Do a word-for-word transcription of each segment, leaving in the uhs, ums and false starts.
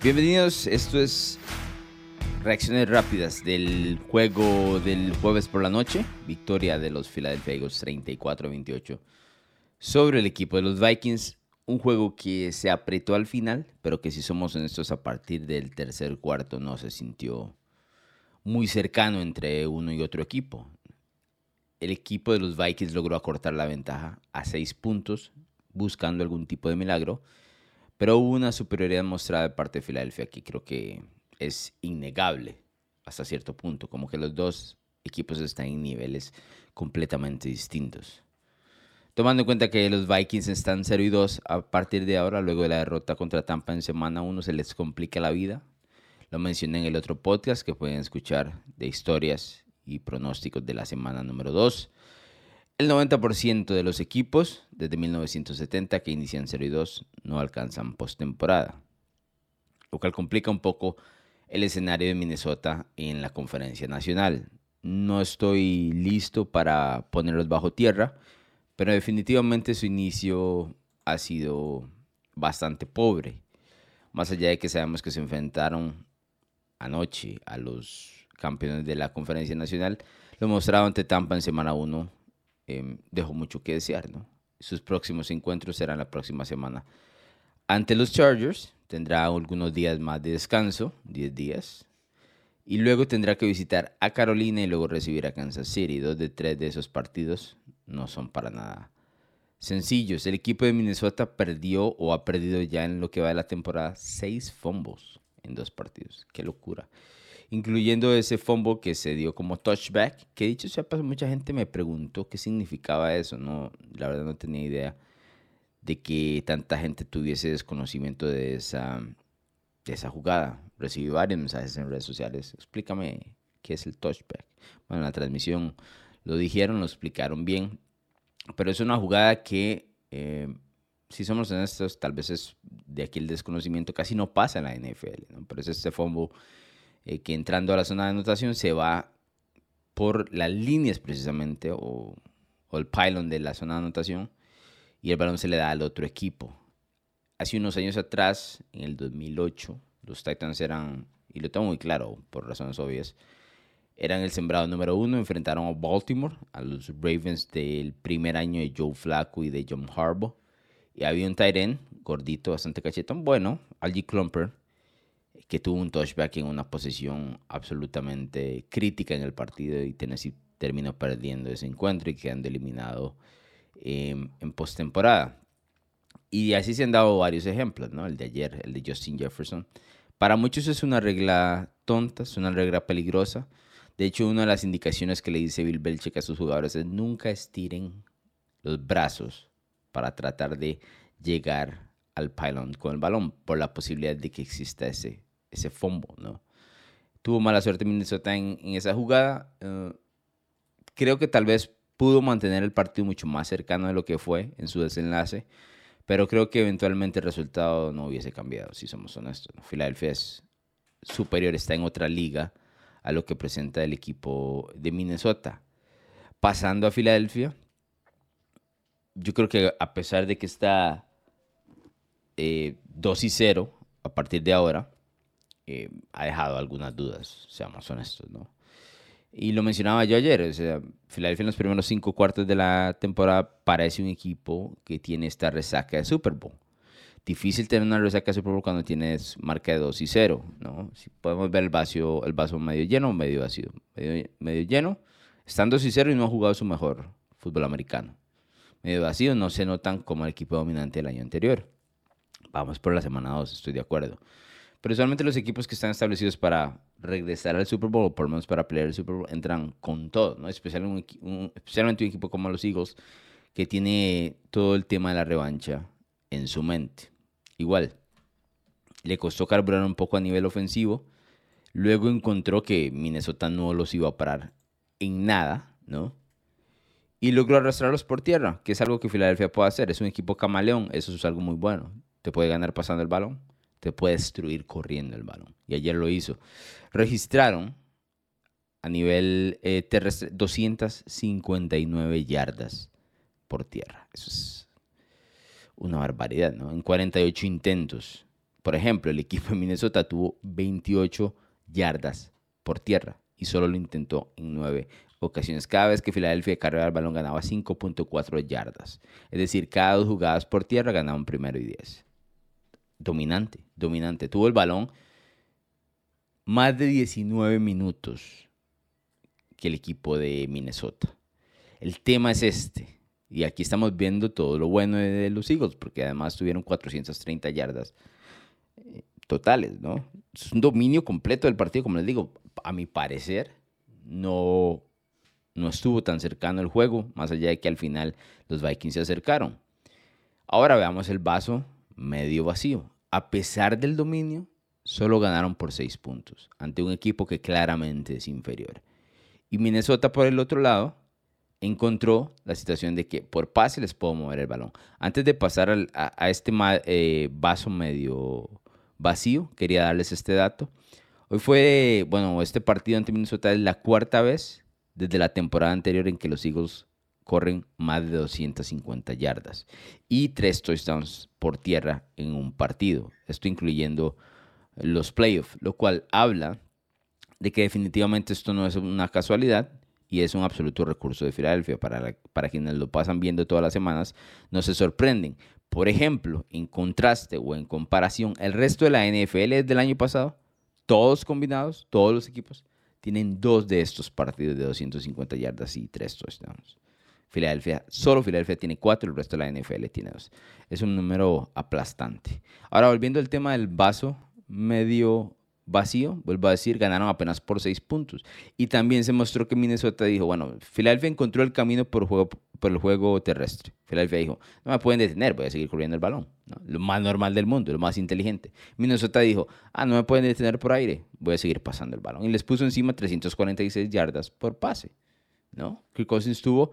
Bienvenidos, esto es reacciones rápidas del juego del jueves por la noche. Victoria de los Philadelphia Eagles treinta y cuatro a veintiocho sobre el equipo de los Vikings. Un juego que se apretó al final, pero que si somos honestos a partir del tercer cuarto no se sintió muy cercano entre uno y otro equipo. El equipo de los Vikings logró acortar la ventaja a seis puntos buscando algún tipo de milagro. Pero hubo una superioridad mostrada de parte de Filadelfia que creo que es innegable hasta cierto punto. Como que los dos equipos están en niveles completamente distintos. Tomando en cuenta que los Vikings están cero y dos a partir de ahora, luego de la derrota contra Tampa en semana uno, se les complica la vida. Lo mencioné en el otro podcast que pueden escuchar de historias y pronósticos de la semana número dos. El noventa por ciento de los equipos desde mil novecientos setenta que inician cero y dos no alcanzan postemporada, lo cual complica un poco el escenario de Minnesota en la conferencia nacional. No estoy listo para ponerlos bajo tierra, pero definitivamente su inicio ha sido bastante pobre. Más allá de que sabemos que se enfrentaron anoche a los campeones de la conferencia nacional, lo mostrado ante Tampa en semana uno. Eh, dejó mucho que desear, ¿no? Sus próximos encuentros serán la próxima semana ante los Chargers. Tendrá algunos días más de descanso, diez días, y luego tendrá que visitar a Carolina y luego recibir a Kansas City. Dos de tres de esos partidos no son para nada sencillos. El equipo de Minnesota perdió o ha perdido ya en lo que va de la temporada seis fumbles en dos partidos. ¡Qué locura! Incluyendo ese fumble que se dio como touchback, que dicho sea paso, mucha gente me preguntó qué significaba eso. No, la verdad no tenía idea de que tanta gente tuviese desconocimiento de esa, de esa jugada. Recibí varios mensajes en redes sociales. Explícame qué es el touchback. Bueno, en la transmisión lo dijeron, lo explicaron bien, pero es una jugada que, eh, si somos honestos, tal vez es de aquí el desconocimiento, casi no pasa en la N F L, ¿no? Pero es este fumble Eh, que entrando a la zona de anotación se va por las líneas precisamente o, o el pylon de la zona de anotación y el balón se le da al otro equipo. Hace unos años atrás, en el dos mil ocho, los Titans eran, y lo tengo muy claro por razones obvias, eran el sembrado número uno, enfrentaron a Baltimore, a los Ravens del primer año de Joe Flacco y de John Harbaugh, y había un tight end gordito, bastante cachetón, bueno, Algie Klumper, que tuvo un touchback en una posición absolutamente crítica en el partido y Tennessee terminó perdiendo ese encuentro y quedando eliminado eh, en postemporada. Y así se han dado varios ejemplos, ¿no? El de ayer, el de Justin Jefferson. Para muchos es una regla tonta, es una regla peligrosa. De hecho, una de las indicaciones que le dice Bill Belichick a sus jugadores es nunca estiren los brazos para tratar de llegar al pylon con el balón por la posibilidad de que exista ese ese fumble, ¿no? Tuvo mala suerte Minnesota en, en esa jugada. Uh, creo que tal vez pudo mantener el partido mucho más cercano de lo que fue en su desenlace, pero creo que eventualmente el resultado no hubiese cambiado, si somos honestos, ¿no? Filadelfia es superior, está en otra liga a lo que presenta el equipo de Minnesota. Pasando a Filadelfia, yo creo que a pesar de que está eh, dos y cero a partir de ahora, Eh, ha dejado algunas dudas, seamos honestos, ¿no? Y lo mencionaba yo ayer, o sea, Filadelfia en los primeros cinco cuartos de la temporada parece un equipo que tiene esta resaca de Super Bowl. Difícil tener una resaca de Super Bowl cuando tienes marca de dos y cero, ¿no? Si podemos ver el vaso, el vaso medio lleno o medio vacío. Medio, medio lleno, están dos y cero y no ha jugado su mejor fútbol americano. Medio vacío, no se notan como el equipo dominante del año anterior. Vamos por la semana dos, estoy de acuerdo. Pero usualmente los equipos que están establecidos para regresar al Super Bowl, o por lo menos para pelear el Super Bowl, entran con todo, ¿no? Especialmente un, un, especialmente un equipo como los Eagles, que tiene todo el tema de la revancha en su mente. Igual, le costó carburar un poco a nivel ofensivo. Luego encontró que Minnesota no los iba a parar en nada, ¿no? Y logró arrastrarlos por tierra, que es algo que Filadelfia puede hacer. Es un equipo camaleón, eso es algo muy bueno. Te puede ganar pasando el balón, te puede destruir corriendo el balón. Y ayer lo hizo. Registraron a nivel eh, terrestre doscientas cincuenta y nueve yardas por tierra. Eso es una barbaridad, ¿no? En cuarenta y ocho intentos Por ejemplo, el equipo de Minnesota tuvo veintiocho yardas por tierra y solo lo intentó en nueve ocasiones. Cada vez que Filadelfia cargaba el balón ganaba cinco punto cuatro yardas. Es decir, cada dos jugadas por tierra ganaba un primero y diez. Dominante, dominante. Tuvo el balón más de diecinueve minutos que el equipo de Minnesota. El tema es este. Y aquí estamos viendo todo lo bueno de los Eagles, porque además tuvieron cuatrocientas treinta yardas eh, totales, ¿no? Es un dominio completo del partido, como les digo. A mi parecer, no, no estuvo tan cercano el juego, más allá de que al final los Vikings se acercaron. Ahora veamos el vaso medio vacío. A pesar del dominio, solo ganaron por seis puntos, ante un equipo que claramente es inferior. Y Minnesota, por el otro lado, encontró la situación de que por pase les puedo mover el balón. Antes de pasar al, a, a este eh, vaso medio vacío, quería darles este dato. Hoy fue, bueno, este partido ante Minnesota es la cuarta vez desde la temporada anterior en que los Eagles corren más de doscientas cincuenta yardas y tres touchdowns por tierra en un partido. Esto incluyendo los playoffs, lo cual habla de que definitivamente esto no es una casualidad y es un absoluto recurso de Filadelfia. Para, la, para quienes lo pasan viendo todas las semanas, no se sorprenden. Por ejemplo, en contraste o en comparación, el resto de la N F L del año pasado, todos combinados, todos los equipos, tienen dos de estos partidos de doscientas cincuenta yardas y tres touchdowns. Filadelfia, solo Filadelfia tiene cuatro, el resto de la N F L tiene dos. Es un número aplastante. Ahora, volviendo al tema del vaso medio vacío, vuelvo a decir, ganaron apenas por seis puntos. Y también se mostró que Minnesota dijo, bueno, Filadelfia encontró el camino por, juego, por el juego terrestre. Filadelfia dijo, no me pueden detener, voy a seguir corriendo el balón, ¿no? Lo más normal del mundo, lo más inteligente. Minnesota dijo, ah, no me pueden detener por aire, voy a seguir pasando el balón. Y les puso encima trescientas cuarenta y seis yardas por pase, ¿no? Kirk Cousins tuvo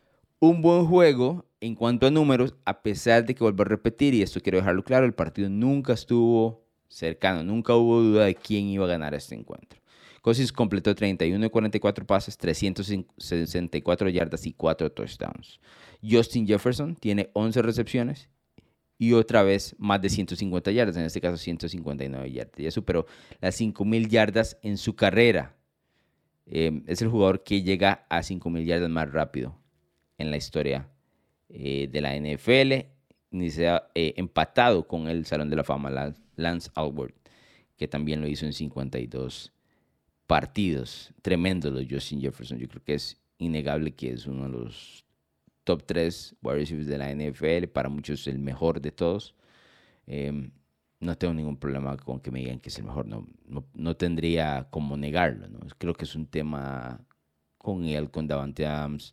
un buen juego en cuanto a números, a pesar de que, vuelvo a repetir, y esto quiero dejarlo claro, el partido nunca estuvo cercano, nunca hubo duda de quién iba a ganar este encuentro. Cousins completó treinta y uno de cuarenta y cuatro pases, trescientas sesenta y cuatro yardas y cuatro touchdowns. Justin Jefferson tiene once recepciones y otra vez más de ciento cincuenta yardas, en este caso ciento cincuenta y nueve yardas. Ya superó las cinco mil yardas en su carrera. Eh, es el jugador que llega a cinco mil yardas más rápido en la historia eh, de la N F L, ni sea eh, empatado con el Salón de la Fama, Lance Alworth, que también lo hizo en cincuenta y dos partidos. Tremendo los Justin Jefferson. Yo creo que es innegable que es uno de los top tres wide receivers de la N F L, para muchos el mejor de todos. Eh, no tengo ningún problema con que me digan que es el mejor, no, no, no tendría como negarlo, ¿no? Creo que es un tema con él, con Davante Adams,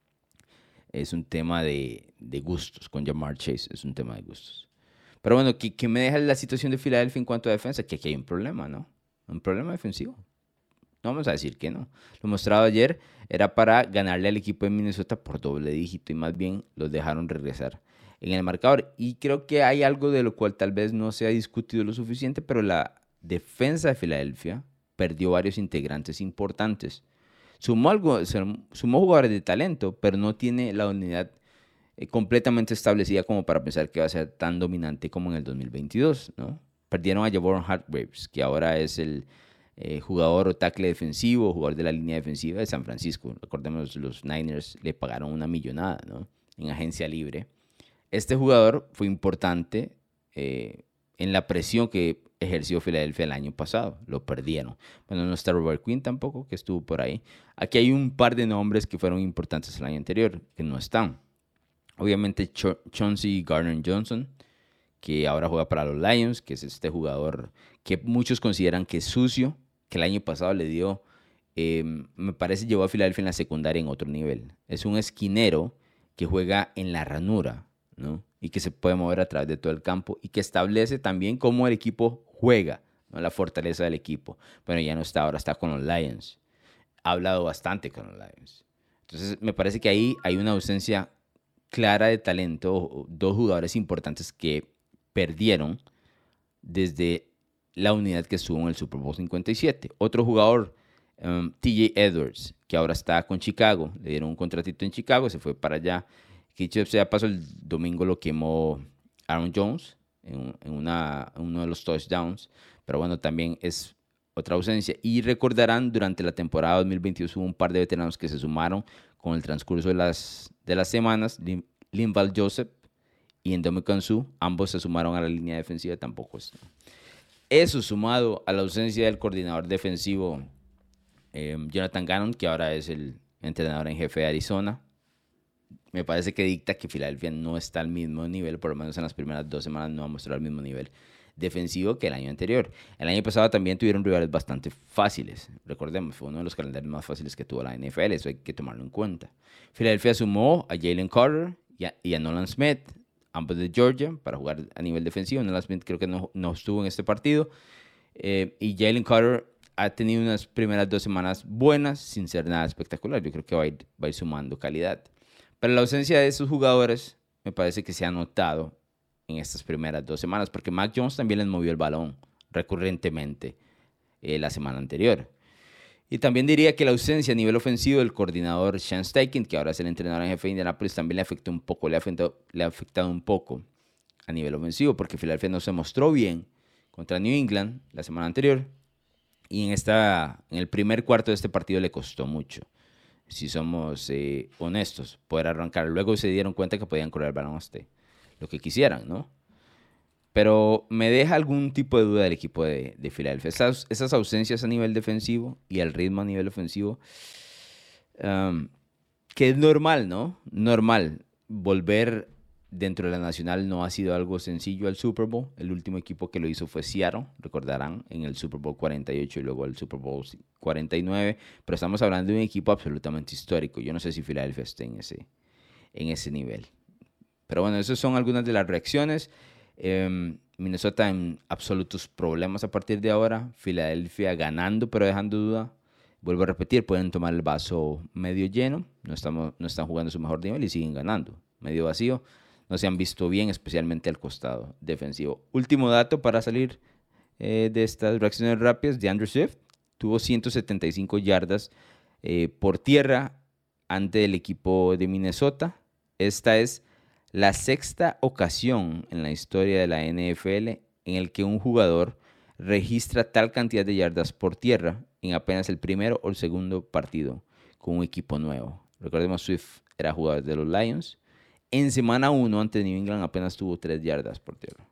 es un tema de, de gustos, con Ja'Marr Chase es un tema de gustos. Pero bueno, ¿qué, qué me deja la situación de Filadelfia en cuanto a defensa? Que aquí hay un problema, ¿no? Un problema defensivo. No vamos a decir que no. Lo mostrado ayer era para ganarle al equipo de Minnesota por doble dígito y más bien los dejaron regresar en el marcador. Y creo que hay algo de lo cual tal vez no se ha discutido lo suficiente, pero la defensa de Filadelfia perdió varios integrantes importantes. Sumó, algo, sumó jugadores de talento, pero no tiene la unidad eh, completamente establecida como para pensar que va a ser tan dominante como en el dos mil veintidós, ¿no? Perdieron a Javon Hargraves, que ahora es el eh, jugador o tackle defensivo, jugador de la línea defensiva de San Francisco. Recordemos, los Niners le pagaron una millonada, ¿no?, en agencia libre. Este jugador fue importante eh, en la presión que ejerció Filadelfia el año pasado. Lo perdieron. Bueno, no está Robert Quinn tampoco, que estuvo por ahí. Aquí hay un par de nombres que fueron importantes el año anterior, que no están. Obviamente Ch- Chauncey Gardner-Johnson, que ahora juega para los Lions, que es este jugador que muchos consideran que es sucio, que el año pasado le dio, eh, me parece, llevó a Filadelfia en la secundaria en otro nivel. Es un esquinero que juega en la ranura, ¿no?, y que se puede mover a través de todo el campo y que establece también cómo el equipo juega, ¿no?, la fortaleza del equipo. Bueno, ya no está, ahora está con los Lions. Ha hablado bastante con los Lions. Entonces, me parece que ahí hay una ausencia clara de talento, dos jugadores importantes que perdieron desde la unidad que estuvo en el Super Bowl cincuenta y siete. Otro jugador, um, T J Edwards, que ahora está con Chicago, le dieron un contratito en Chicago, se fue para allá. Que dicho sea paso, el domingo lo quemó Aaron Jones, en, en, una, en uno de los touchdowns, pero bueno, también es otra ausencia. Y recordarán, durante la temporada dos mil veintidós hubo un par de veteranos que se sumaron con el transcurso de las, de las semanas, Lin, Linval Joseph y Ndamukong Suh, ambos se sumaron a la línea defensiva, tampoco está. Eso sumado a la ausencia del coordinador defensivo eh, Jonathan Gannon, que ahora es el entrenador en jefe de Arizona, me parece que dicta que Filadelfia no está al mismo nivel, por lo menos en las primeras dos semanas no ha mostrado el mismo nivel defensivo que el año anterior. El año pasado también tuvieron rivales bastante fáciles. Recordemos, fue uno de los calendarios más fáciles que tuvo la N F L, eso hay que tomarlo en cuenta. Filadelfia sumó a Jalen Carter y a, y a Nolan Smith, ambos de Georgia, para jugar a nivel defensivo. Nolan Smith creo que no, no estuvo en este partido. Eh, y Jalen Carter ha tenido unas primeras dos semanas buenas, sin ser nada espectacular. Yo creo que va a ir, va a ir sumando calidad. Pero la ausencia de esos jugadores me parece que se ha notado en estas primeras dos semanas, porque Mac Jones también les movió el balón recurrentemente eh, la semana anterior. Y también diría que la ausencia a nivel ofensivo del coordinador Sean Steichen, que ahora es el entrenador en jefe de Indianapolis, también le afectó un poco, le ha afectado, le ha afectado un poco a nivel ofensivo, porque Filadelfia no se mostró bien contra New England la semana anterior, y en, esta, en el primer cuarto de este partido le costó mucho, si somos eh, honestos, poder arrancar. Luego se dieron cuenta que podían correr el balón hasta lo que quisieran, ¿no? Pero me deja algún tipo de duda del equipo de, de Filadelfia. Esas, esas ausencias a nivel defensivo y el ritmo a nivel ofensivo, um, que es normal, ¿no? Normal. Volver dentro de la Nacional no ha sido algo sencillo al Super Bowl. El último equipo que lo hizo fue Seattle, recordarán, en el Super Bowl cuarenta y ocho y luego el Super Bowl cuarenta y nueve. Pero estamos hablando de un equipo absolutamente histórico. Yo no sé si Filadelfia esté en ese, en ese nivel. Pero bueno, esas son algunas de las reacciones. Eh, Minnesota en absolutos problemas a partir de ahora. Filadelfia ganando pero dejando duda. Vuelvo a repetir, pueden tomar el vaso medio lleno. No, estamos, no están jugando a su mejor nivel y siguen ganando. Medio vacío. No se han visto bien, especialmente al costado defensivo. Último dato para salir eh, de estas reacciones rápidas. DeAndre Swift tuvo ciento setenta y cinco yardas eh, por tierra ante el equipo de Minnesota. Esta es la sexta ocasión en la historia de la N F L en el que un jugador registra tal cantidad de yardas por tierra en apenas el primero o el segundo partido con un equipo nuevo. Recordemos, Swift era jugador de los Lions. En semana uno ante New England apenas tuvo tres yardas por tierra.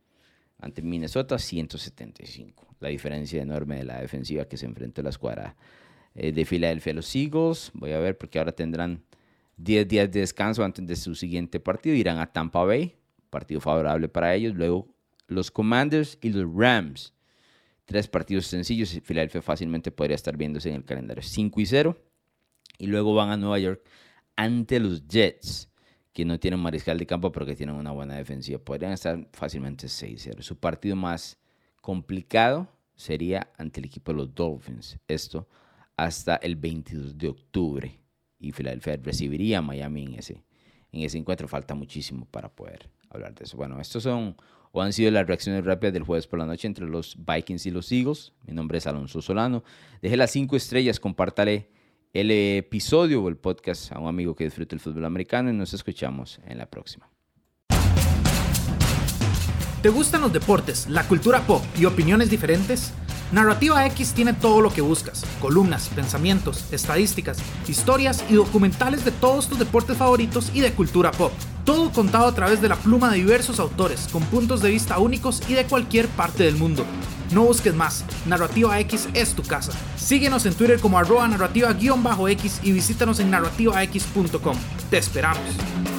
Ante Minnesota, ciento setenta y cinco. La diferencia enorme de la defensiva que se enfrentó a la escuadra eh, de Filadelfia. Los Eagles, voy a ver porque ahora tendrán diez días de descanso antes de su siguiente partido. Irán a Tampa Bay, partido favorable para ellos. Luego los Commanders y los Rams. Tres partidos sencillos. Filadelfia fácilmente podría estar viéndose en el calendario cinco y cero. Y luego van a Nueva York ante los Jets, que no tienen mariscal de campo, pero que tienen una buena defensiva. Podrían estar fácilmente seis cero. Su partido más complicado sería ante el equipo de los Dolphins. Esto hasta el veintidós de octubre. Y Filadelfia recibiría a Miami en ese, en ese encuentro. Falta muchísimo para poder hablar de eso. Bueno, estos son o han sido las reacciones rápidas del jueves por la noche entre los Vikings y los Eagles. Mi nombre es Alonso Solano. Deje las cinco estrellas, compártale el episodio o el podcast a un amigo que disfrute el fútbol americano y nos escuchamos en la próxima. ¿Te gustan los deportes, la cultura pop y opiniones diferentes? Narrativa X tiene todo lo que buscas: columnas, pensamientos, estadísticas, historias y documentales de todos tus deportes favoritos y de cultura pop. Todo contado a través de la pluma de diversos autores, con puntos de vista únicos y de cualquier parte del mundo. No busques más, Narrativa X es tu casa. Síguenos en Twitter como arroba narrativa-x y visítanos en narrativa x punto com. Te esperamos.